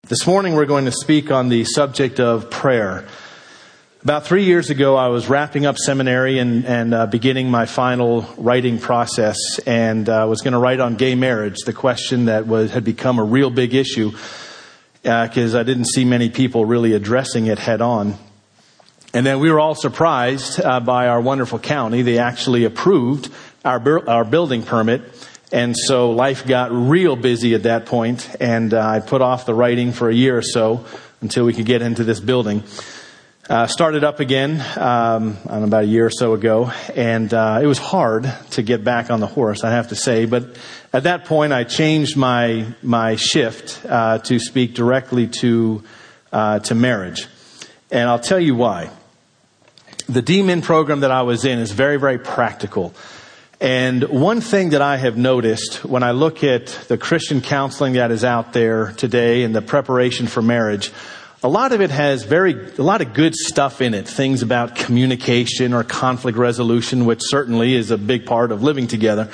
This morning we're going to speak on the subject of prayer. About 3 years ago, I was wrapping up seminary and beginning my final writing process, and was going to write on gay marriage, the question that had become a real big issue because I didn't see many people really addressing it head on. And then we were all surprised by our wonderful county. They actually approved our building permit. And so life got real busy at that point, and I put off the writing for a year or so until we could get into this building. Started up again about a year or so ago, and it was hard to get back on the horse, I have to say. But at that point, I changed my shift to speak directly to marriage, and I'll tell you why. The D-Min program that I was in is very, very practical. And one thing that I have noticed when I look at the Christian counseling that is out there today and the preparation for marriage, a lot of it has a lot of good stuff in it. Things about communication or conflict resolution, which certainly is a big part of living together.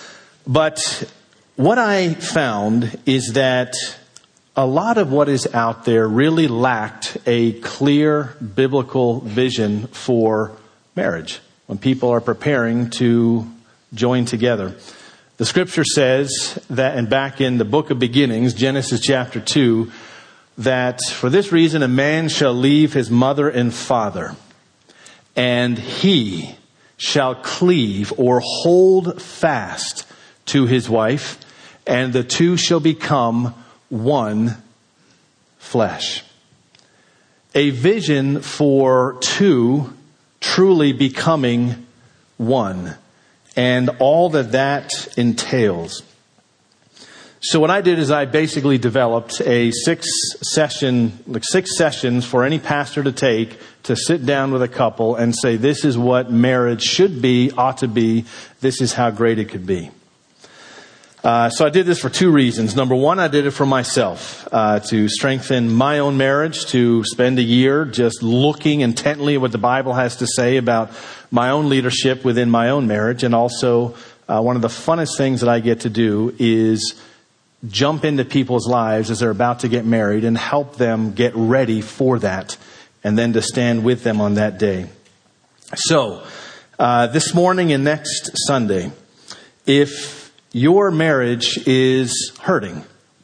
But what I found is that a lot of what is out there really lacked a clear biblical vision for marriage when people are preparing to join together. The scripture says that, and back in the book of beginnings, Genesis chapter 2, that for this reason a man shall leave his mother and father, and he shall cleave or hold fast to his wife, and the two shall become one flesh. A vision for two truly becoming one, and all that entails. So what I did is I basically developed a six sessions for any pastor to take to sit down with a couple and say, this is what marriage should be, ought to be. This is how great it could be. So I did this for two reasons. Number one, I did it for myself, to strengthen my own marriage, to spend a year just looking intently at what the Bible has to say about my own leadership within my own marriage. And also, one of the funnest things that I get to do is jump into people's lives as they're about to get married and help them get ready for that, and then to stand with them on that day. So, this morning and next Sunday, if your marriage is hurting,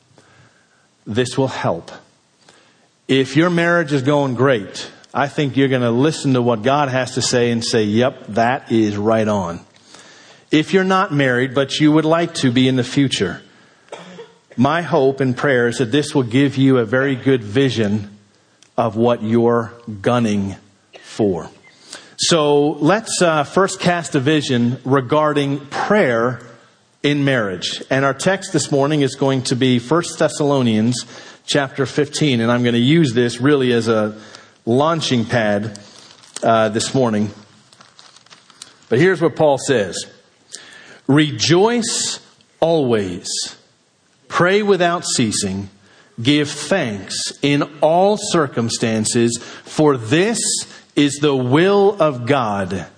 this will help. If your marriage is going great, I think you're going to listen to what God has to say and say, yep, that is right on. If you're not married, but you would like to be in the future, my hope and prayer is that this will give you a very good vision of what you're gunning for. So let's first cast a vision regarding prayer in marriage. And our text this morning is going to be 1 Thessalonians chapter 15. And I'm going to use this really as a launching pad this morning. But here's what Paul says. Rejoice always. Pray without ceasing. Give thanks in all circumstances, for this is the will of God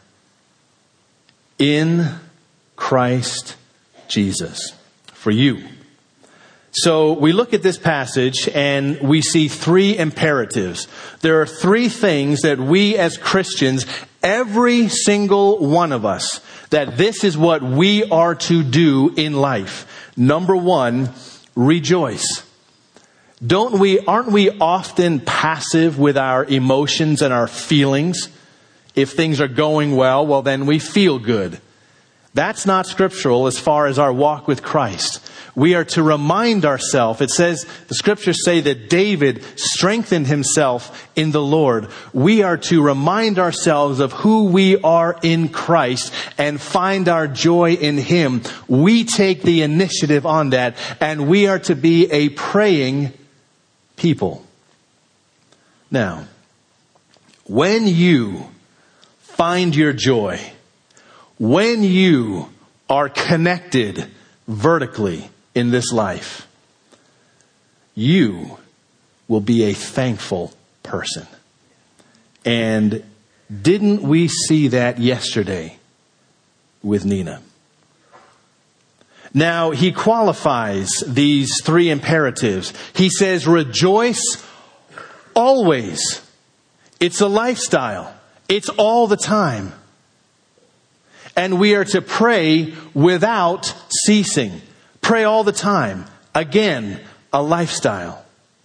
in Christ Jesus for you. So we look at this passage and we see three imperatives. There are three things that we as Christians, every single one of us, that this is what we are to do in life. Number one, rejoice. Aren't we often passive with our emotions and our feelings? If things are going well, then we feel good. That's not scriptural as far as our walk with Christ. We are to remind ourselves. It says, the scriptures say that David strengthened himself in the Lord. We are to remind ourselves of who we are in Christ and find our joy in Him. We take the initiative on that, and we are to be a praying people. Now, when you find your joy, when you are connected vertically in this life, you will be a thankful person. And didn't we see that yesterday with Nina? Now, he qualifies these three imperatives. He says, rejoice always. It's a lifestyle. It's all the time. And we are to pray without ceasing. Pray all the time. Again, a lifestyle.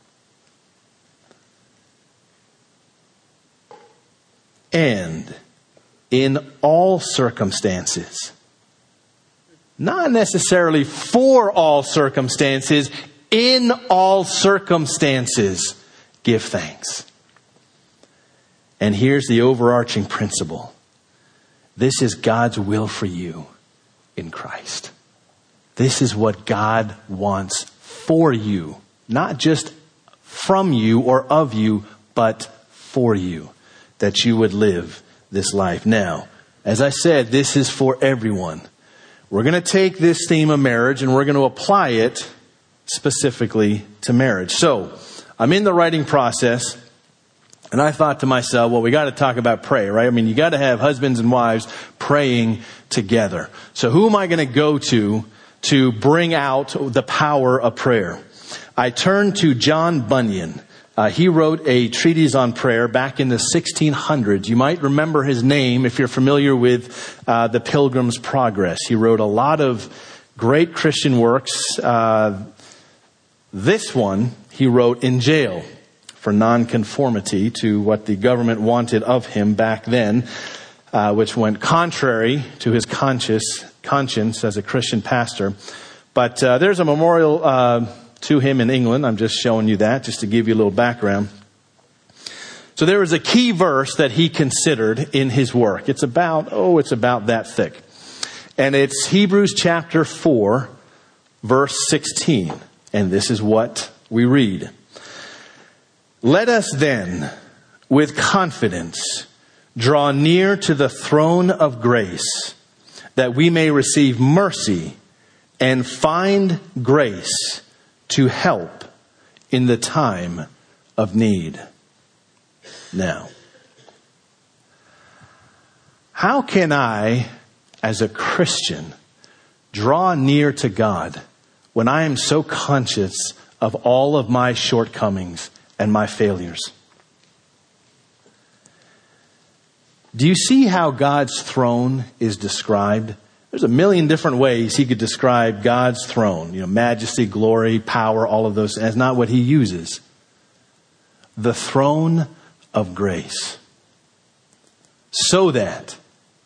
And in all circumstances. Not necessarily for all circumstances. In all circumstances, give thanks. And here's the overarching principle. This is God's will for you in Christ. This is what God wants for you. Not just from you or of you, but for you. That you would live this life. Now, as I said, this is for everyone. We're going to take this theme of marriage and we're going to apply it specifically to marriage. So, I'm in the writing process and I thought to myself, well, we got to talk about prayer, right? I mean, you got to have husbands and wives praying together. So who am I going to go to bring out the power of prayer? I turned to John Bunyan. He wrote a treatise on prayer back in the 1600s. You might remember his name if you're familiar with the Pilgrim's Progress. He wrote a lot of great Christian works. This one he wrote in jail for nonconformity to what the government wanted of him back then, which went contrary to his conscience as a Christian pastor. But there's a memorial to him in England. I'm just showing you that just to give you a little background. So there was a key verse that he considered in his work. It's about that thick. And it's Hebrews chapter 4, verse 16. And this is what we read. Let us then, with confidence, draw near to the throne of grace, that we may receive mercy and find grace to help in the time of need. Now, how can I, as a Christian, draw near to God when I am so conscious of all of my shortcomings and my failures? Do you see how God's throne is described? There's a million different ways he could describe God's throne. Majesty, glory, power, all of those. That's not what he uses. The throne of grace. So that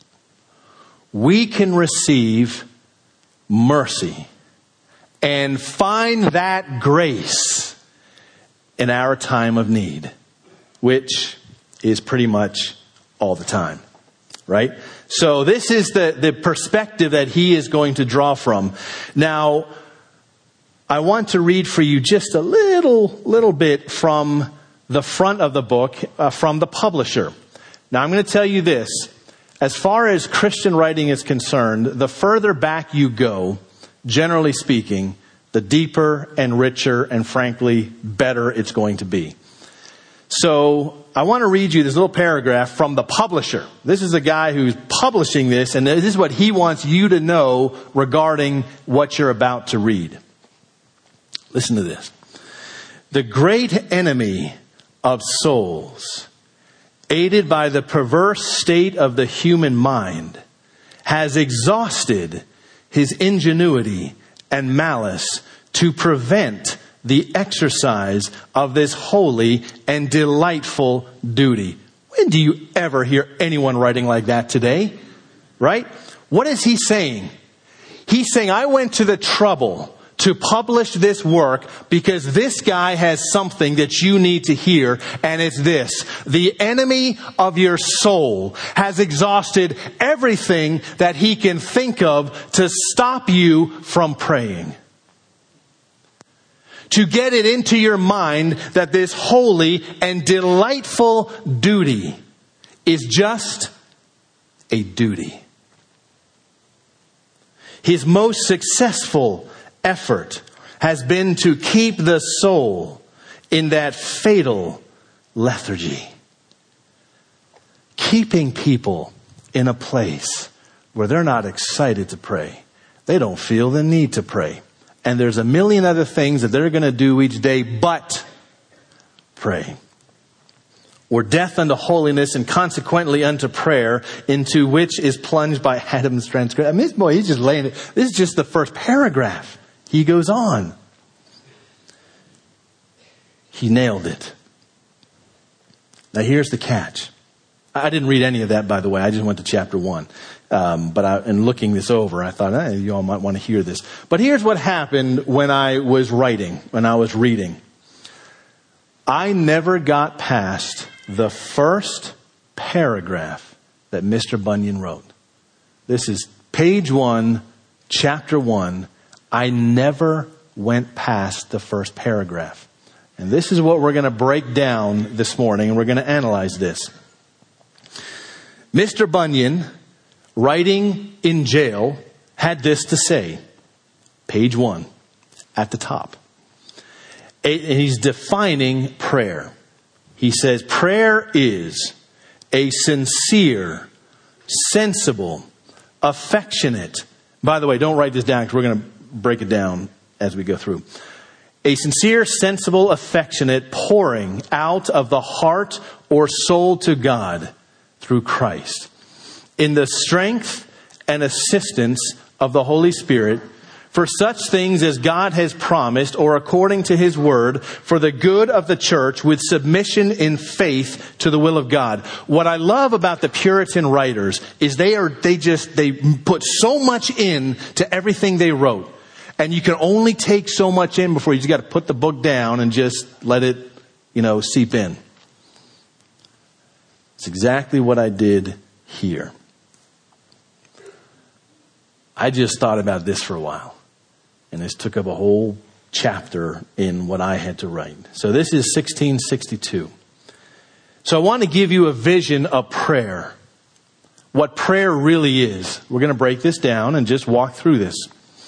we can receive mercy and find that grace in our time of need, which is pretty much all the time, right? So this is the perspective that he is going to draw from. Now, I want to read for you just a little bit from the front of the book, from the publisher. Now, I'm going to tell you this. As far as Christian writing is concerned, the further back you go, generally speaking, the deeper and richer and frankly better it's going to be. So I want to read you this little paragraph from the publisher. This is a guy who's publishing this, and this is what he wants you to know regarding what you're about to read. Listen to this. The great enemy of souls, aided by the perverse state of the human mind, has exhausted his ingenuity and malice to prevent the exercise of this holy and delightful duty. When do you ever hear anyone writing like that today? Right? What is he saying? He's saying, I went to the trouble to publish this work because this guy has something that you need to hear, and it's this. The enemy of your soul has exhausted everything that he can think of to stop you from praying. To get it into your mind that this holy and delightful duty is just a duty. His most successful effort has been to keep the soul in that fatal lethargy. Keeping people in a place where they're not excited to pray. they don't feel the need to pray. And there's a million other things that they're going to do each day but pray. Or death unto holiness and consequently unto prayer, into which is plunged by Adam's transgression. I mean, this boy, he's just laying it. This is just the first paragraph. He goes on. He nailed it. Now here's the catch. I didn't read any of that, by the way. I just went to chapter 1. In looking this over, I thought, hey, you all might want to hear this. But here's what happened when I was reading. I never got past the first paragraph that Mr. Bunyan wrote. This is page 1, chapter 1. I never went past the first paragraph. And this is what we're going to break down this morning, and we're going to analyze this. Mr. Bunyan, writing in jail, had this to say. Page 1, at the top. And he's defining prayer. He says, prayer is a sincere, sensible, affectionate. By the way, don't write this down because we're going to break it down as we go through. A sincere, sensible, affectionate pouring out of the heart or soul to God through Christ, in the strength and assistance of the Holy Spirit, for such things as God has promised, or according to His word, for the good of the church, with submission in faith to the will of God. What I love about the Puritan writers is they put so much in to everything they wrote. And you can only take so much in before you just got to put the book down and just let it, seep in. It's exactly what I did here. I just thought about this for a while. And this took up a whole chapter in what I had to write. So this is 1662. So I want to give you a vision of prayer. What prayer really is. We're going to break this down and just walk through this.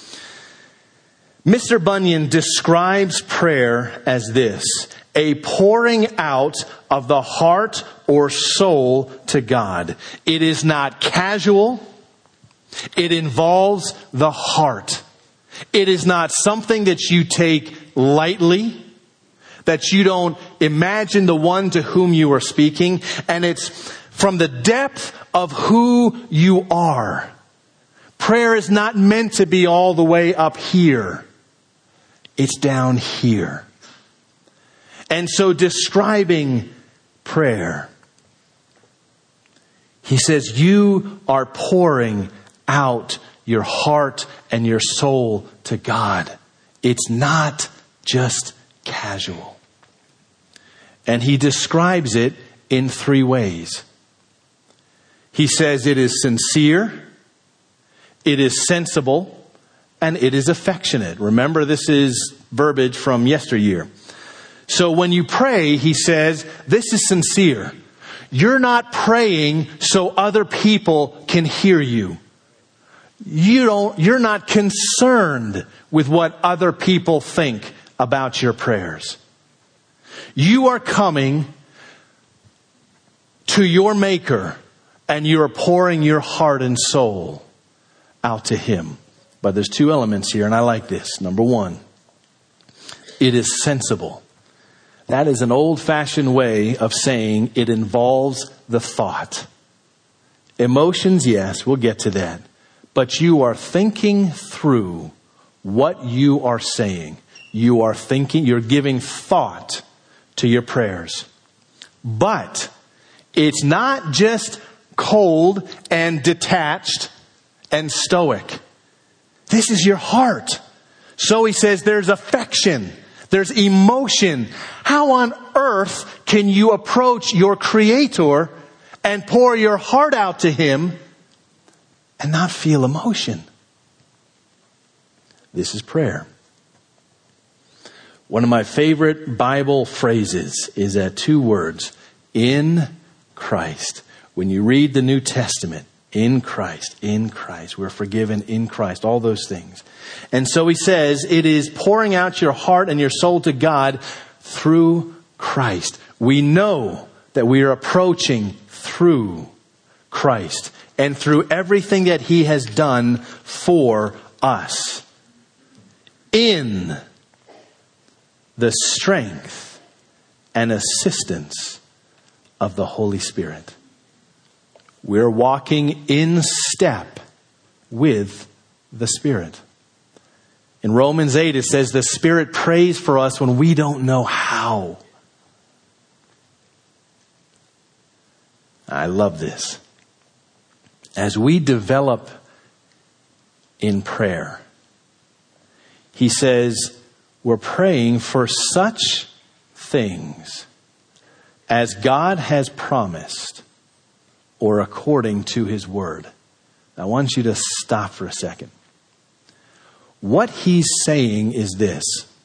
Mr. Bunyan describes prayer as this: a pouring out of the heart or soul to God. It is not casual. It involves the heart. It is not something that you take lightly, that you don't imagine the one to whom you are speaking, and it's from the depth of who you are. Prayer is not meant to be all the way up here. It's down here. And so describing prayer, he says, you are pouring out your heart and your soul to God. It's not just casual. And he describes it in 3 ways. He says it is sincere, it is sensible, and it is affectionate. Remember, this is verbiage from yesteryear. So when you pray, he says, this is sincere. You're not praying so other people can hear you. You're not concerned with what other people think about your prayers. You are coming to your Maker and you are pouring your heart and soul out to Him. But there's 2 elements here, and I like this. Number 1, it is sensible. That is an old-fashioned way of saying it involves the thought. Emotions, yes, we'll get to that. But you are thinking through what you are saying. You are thinking, you're giving thought to your prayers. But it's not just cold and detached and stoic. This is your heart. So he says there's affection. There's emotion. How on earth can you approach your Creator and pour your heart out to Him and not feel emotion? This is prayer. One of my favorite Bible phrases is that 2 words, in Christ. When you read the New Testament, in Christ, we're forgiven in Christ, all those things. And so he says it is pouring out your heart and your soul to God through Christ. We know that we are approaching through Christ and through everything that He has done for us in the strength and assistance of the Holy Spirit. We're walking in step with the Spirit. In Romans 8, it says the Spirit prays for us when we don't know how. I love this. As we develop in prayer, he says we're praying for such things as God has promised or according to his word. I want you to stop for a second. What he's saying is this.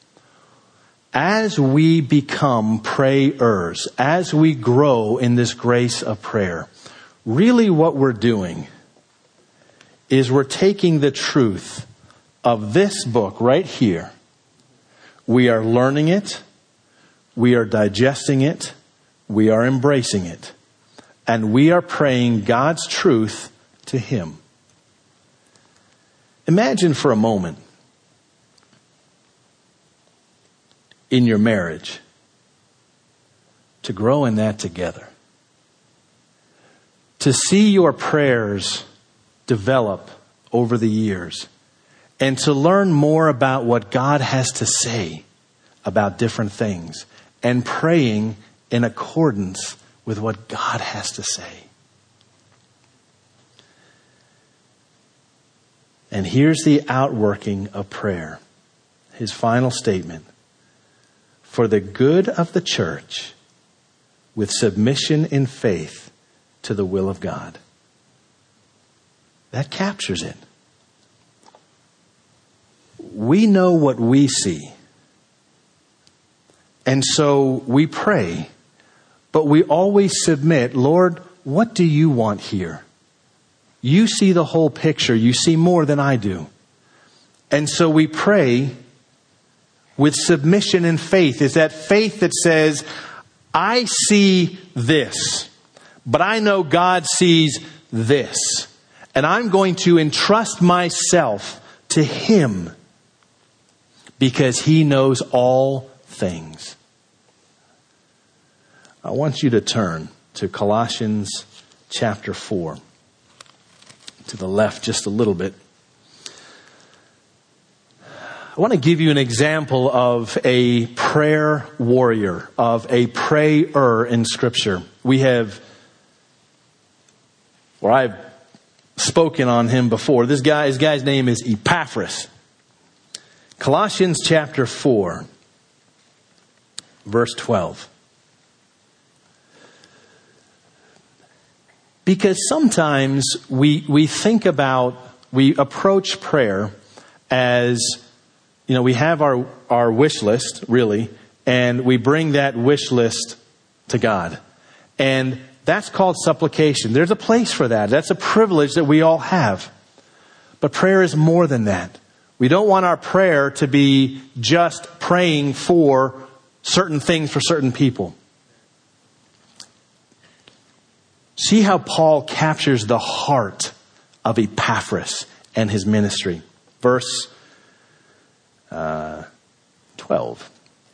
As we become prayers, as we grow in this grace of prayer, really what we're doing is we're taking the truth of this book right here. We are learning it. We are digesting it. We are embracing it. And we are praying God's truth to him. Imagine for a moment in your marriage to grow in that together. To see your prayers develop over the years and to learn more about what God has to say about different things and praying in accordance with what God has to say. And here's the outworking of prayer. His final statement. For the good of the church, with submission in faith to the will of God. That captures it. We know what we see. And so we pray, but we always submit, Lord, what do you want here? You see the whole picture. You see more than I do. And so we pray with submission and faith. Is that faith that says, I see this, but I know God sees this. And I'm going to entrust myself to him because he knows all things. I want you to turn to Colossians chapter 4. To the left just a little bit. I want to give you an example of a prayer warrior, of a prayer in Scripture. I've spoken on him before. His guy's name is Epaphras. Colossians chapter 4, verse 12. Because sometimes we approach prayer as, we have our wish list, really, and we bring that wish list to God. And that's called supplication. There's a place for that. That's a privilege that we all have. But prayer is more than that. We don't want our prayer to be just praying for certain things for certain people. See how Paul captures the heart of Epaphras and his ministry. Verse 12.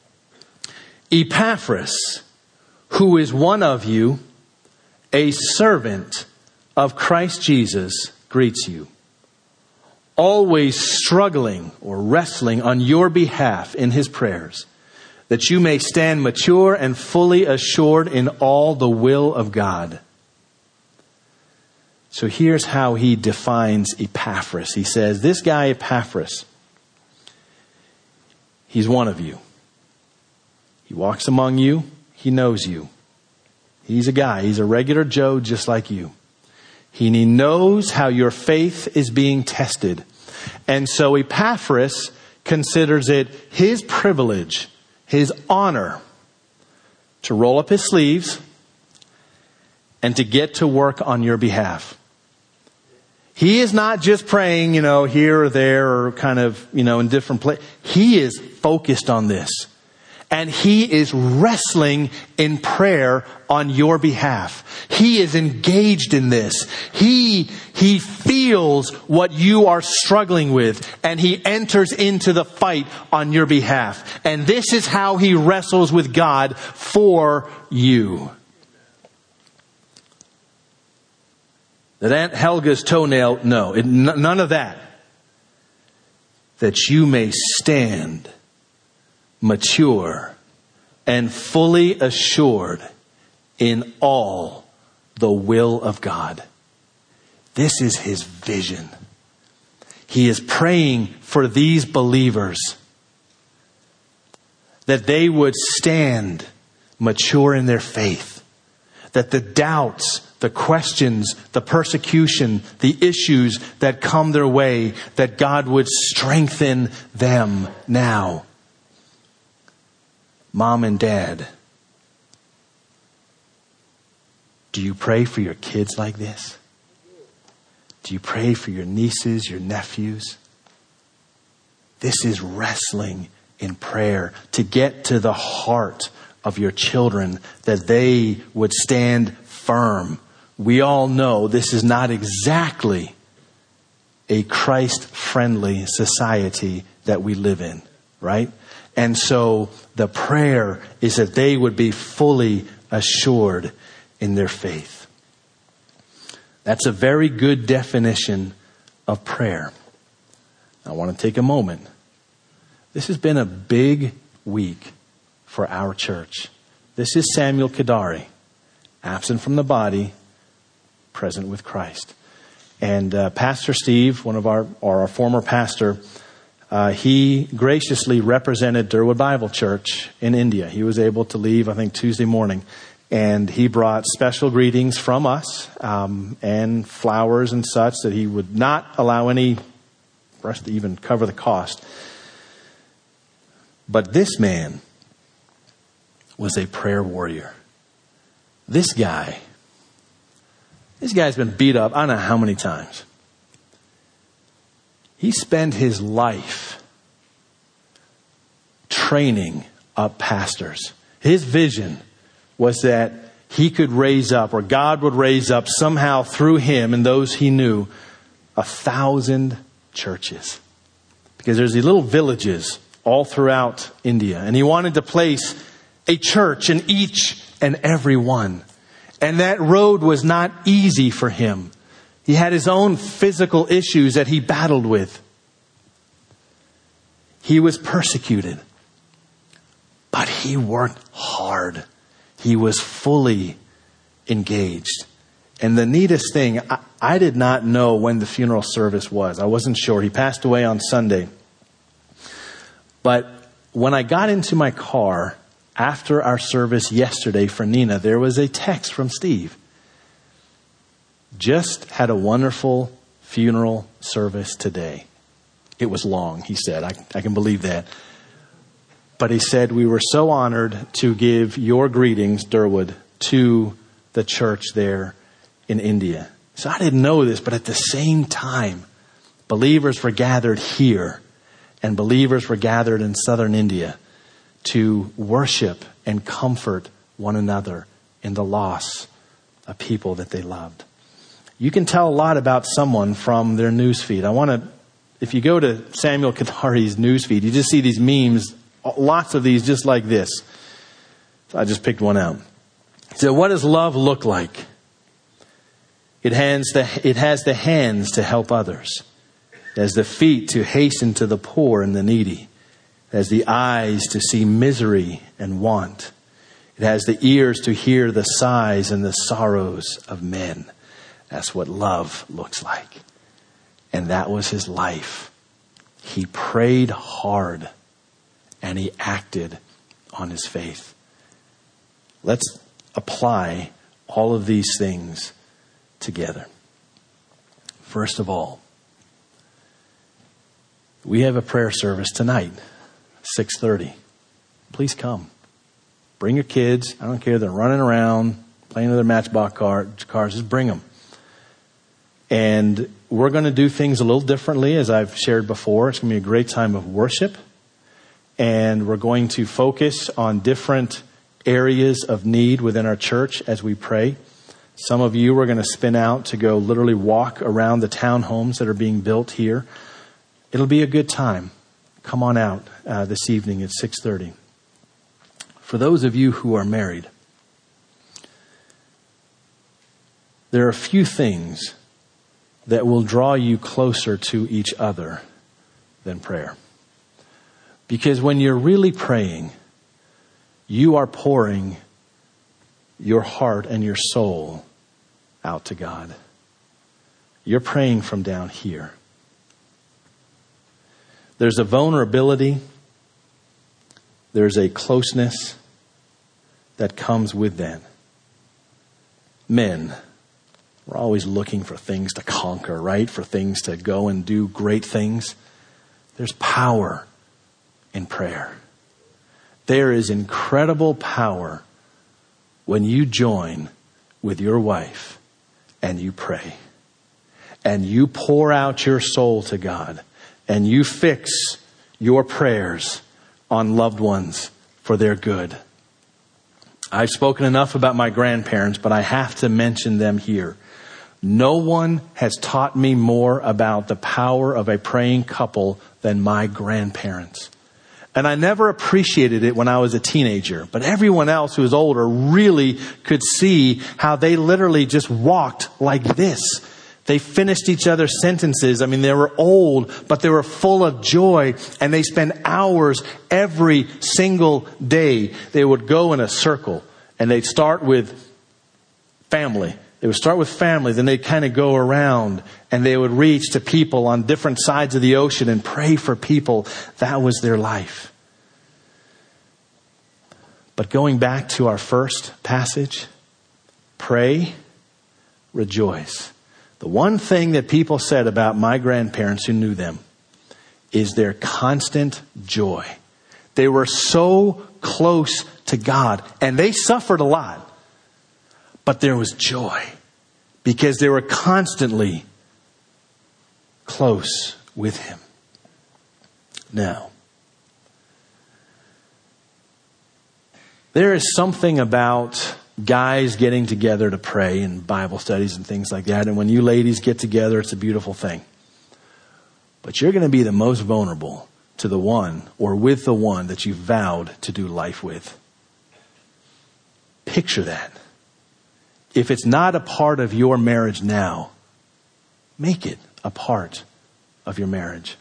Epaphras, who is one of you, a servant of Christ Jesus, greets you. Always struggling or wrestling on your behalf in his prayers, that you may stand mature and fully assured in all the will of God. So here's how he defines Epaphras. He says, this guy Epaphras, he's one of you. He walks among you. He knows you. He's a guy. He's a regular Joe just like you. He knows how your faith is being tested. And so Epaphras considers it his privilege, his honor, to roll up his sleeves and to get to work on your behalf. He is not just praying, here or there or kind of, in different places. He is focused on this. and he is wrestling in prayer on your behalf. He is engaged in this. He feels what you are struggling with, and he enters into the fight on your behalf. And this is how he wrestles with God for you. That Aunt Helga's toenail, no, none of that. That you may stand mature and fully assured in all the will of God. This is his vision. He is praying for these believers that they would stand mature in their faith, that the doubts, the questions, the persecution, the issues that come their way, that God would strengthen them now. Mom and Dad, do you pray for your kids like this? Do you pray for your nieces, your nephews? This is wrestling in prayer to get to the heart of your children, that they would stand firm. We all know this is not exactly a Christ-friendly society that we live in, right? And so the prayer is that they would be fully assured in their faith. That's a very good definition of prayer. I want to take a moment. This has been a big week for our church. This is Samuel Kadari, absent from the body, present with Christ. And Pastor Steve, one of our former pastor, he graciously represented Durwood Bible Church in India. He was able to leave, I think, Tuesday morning. And he brought special greetings from us and flowers and such, that he would not allow any for us to even cover the cost. But this man was a prayer warrior. This guy's been beat up I don't know how many times. He spent his life training up pastors. His vision was that he could raise up, or God would raise up somehow through him and those he knew, 1,000 churches. Because there's these little villages all throughout India. And he wanted to place a church in each and every one. And that road was not easy for him. He had his own physical issues that he battled with. He was persecuted. But he worked hard. He was fully engaged. And the neatest thing, I did not know when the funeral service was. I wasn't sure. He passed away on Sunday. But when I got into my car after our service yesterday for Nina, there was a text from Steve. Just had a wonderful funeral service today. It was long, he said. I can believe that. But he said, we were so honored to give your greetings, Durwood, to the church there in India. So I didn't know this, but at the same time, believers were gathered here, and believers were gathered in southern India to worship and comfort one another in the loss of people that they loved. You can tell a lot about someone from their newsfeed. If you go to Samuel Kadari's newsfeed, you just see these memes, lots of these just like this. So I just picked one out. So what does love look like? It has the hands to help others. It has the feet to hasten to the poor and the needy. It has the eyes to see misery and want. It has the ears to hear the sighs and the sorrows of men. That's what love looks like. And that was his life. He prayed hard and he acted on his faith. Let's apply all of these things together. First of all, we have a prayer service tonight, 6:30. Please come. Bring your kids. I don't care. They're running around, playing with their Matchbox cars. Just bring them. And we're going to do things a little differently, as I've shared before. It's going to be a great time of worship. and we're going to focus on different areas of need within our church as we pray. Some of you are going to spin out to go literally walk around the townhomes that are being built here. It'll be a good time. Come on out this evening at 6:30. For those of you who are married, there are a few things that will draw you closer to each other than prayer. Because when you're really praying, you are pouring your heart and your soul out to God. You're praying from down here. There's a vulnerability. There's a closeness that comes with that. Men, we're always looking for things to conquer, right? For things to go and do great things. There's power in prayer. There is incredible power when you join with your wife and you pray and you pour out your soul to God and you fix your prayers on loved ones for their good. I've spoken enough about my grandparents, but I have to mention them here. No one has taught me more about the power of a praying couple than my grandparents. And I never appreciated it when I was a teenager. But everyone else who was older really could see how they literally just walked like this. They finished each other's sentences. I mean, they were old, but they were full of joy. And they spent hours every single day. They would go in a circle and they'd start with family. They would start with family, then they'd kind of go around and they would reach to people on different sides of the ocean and pray for people. That was their life. But going back to our first passage, pray, rejoice. The one thing that people said about my grandparents who knew them is their constant joy. They were so close to God and they suffered a lot. But there was joy because they were constantly close with Him. Now, there is something about guys getting together to pray in Bible studies and things like that. And when you ladies get together, it's a beautiful thing. But you're going to be the most vulnerable to the one or with the one that you vowed to do life with. Picture that. If it's not a part of your marriage now, make it a part of your marriage.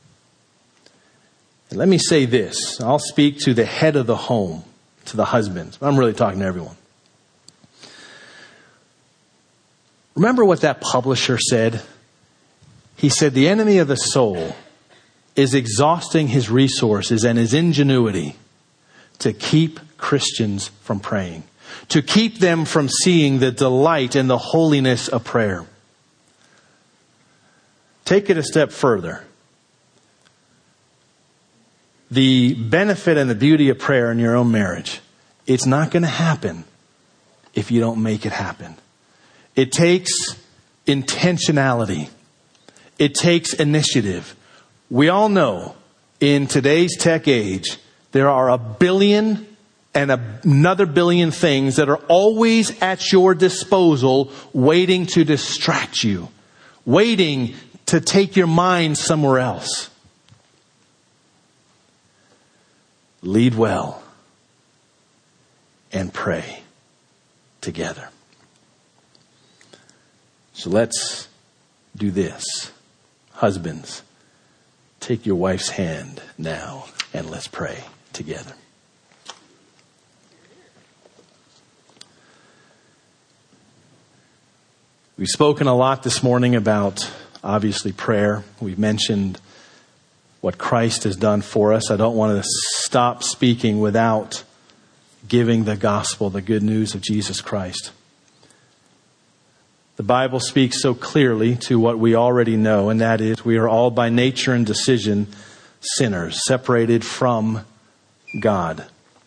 And let me say this. I'll speak to the head of the home, to the husbands. I'm really talking to everyone. Remember what that publisher said? He said the enemy of the soul is exhausting his resources and his ingenuity to keep Christians from praying. To keep them from seeing the delight and the holiness of prayer. Take it a step further. The benefit and the beauty of prayer in your own marriage, it's not going to happen if you don't make it happen. It takes intentionality. It takes initiative. We all know in today's tech age, there are a billion and another billion things that are always at your disposal, waiting to distract you, waiting to take your mind somewhere else. Lead well and pray together. So let's do this. Husbands, take your wife's hand now and let's pray together. We've spoken a lot this morning about, obviously, prayer. We've mentioned what Christ has done for us. I don't want to stop speaking without giving the gospel, the good news of Jesus Christ. The Bible speaks so clearly to what we already know, and that is we are all by nature and decision sinners, separated from God.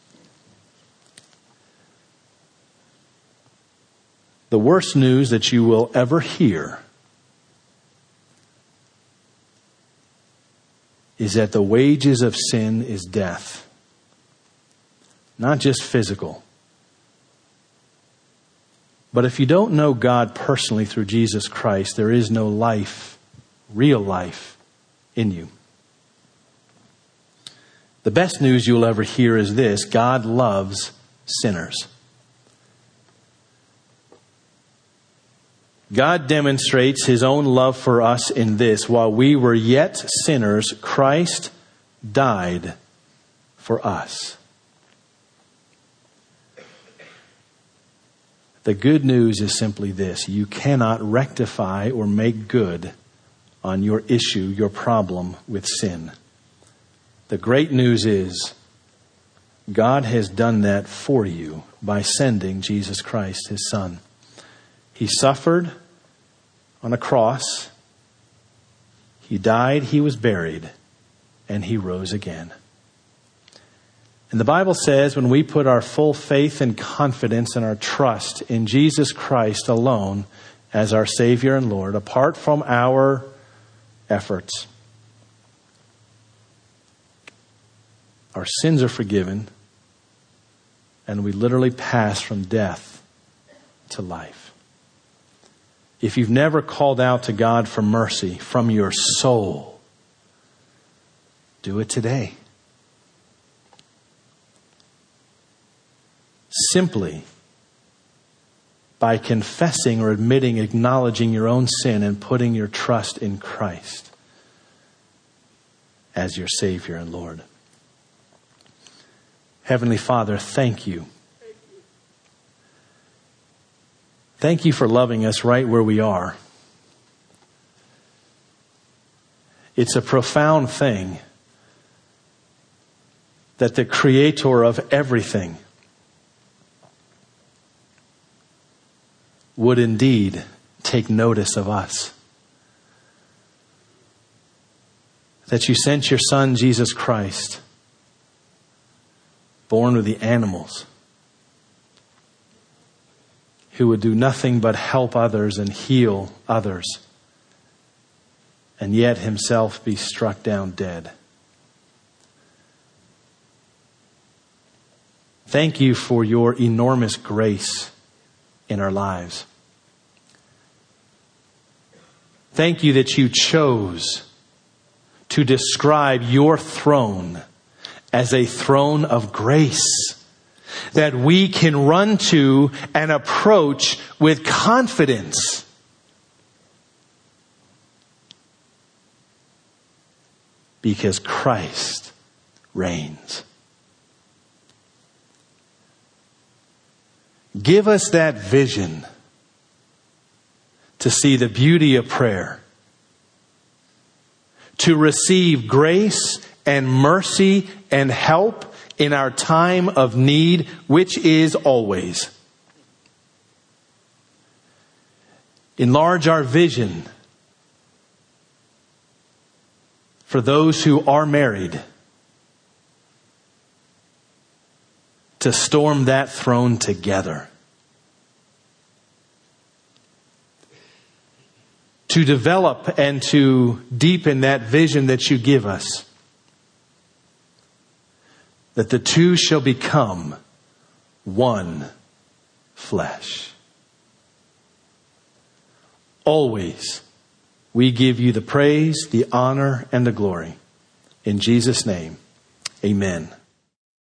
The worst news that you will ever hear is that the wages of sin is death. Not just physical. But if you don't know God personally through Jesus Christ, there is no life, real life, in you. The best news you'll ever hear is this: God loves sinners. God demonstrates His own love for us in this: while we were yet sinners, Christ died for us. The good news is simply this: you cannot rectify or make good on your issue, your problem with sin. The great news is God has done that for you by sending Jesus Christ, His Son. He suffered on a cross. He died, He was buried, and He rose again. And the Bible says when we put our full faith and confidence and our trust in Jesus Christ alone as our Savior and Lord, apart from our efforts, our sins are forgiven, and we literally pass from death to life. If you've never called out to God for mercy from your soul, do it today. Simply by confessing or admitting, acknowledging your own sin and putting your trust in Christ as your Savior and Lord. Heavenly Father, thank you. Thank you for loving us right where we are. It's a profound thing that the Creator of everything would indeed take notice of us. That you sent your Son, Jesus Christ, born of the animals, who would do nothing but help others and heal others, and yet Himself be struck down dead. Thank you for your enormous grace in our lives. Thank you that you chose to describe your throne as a throne of grace that we can run to and approach with confidence. Because Christ reigns. Give us that vision to see the beauty of prayer, to receive grace and mercy and help in our time of need, which is always. Enlarge our vision for those who are married to storm that throne together. To develop and to deepen that vision that you give us. That the two shall become one flesh. Always we give you the praise, the honor, and the glory. In Jesus' name, amen.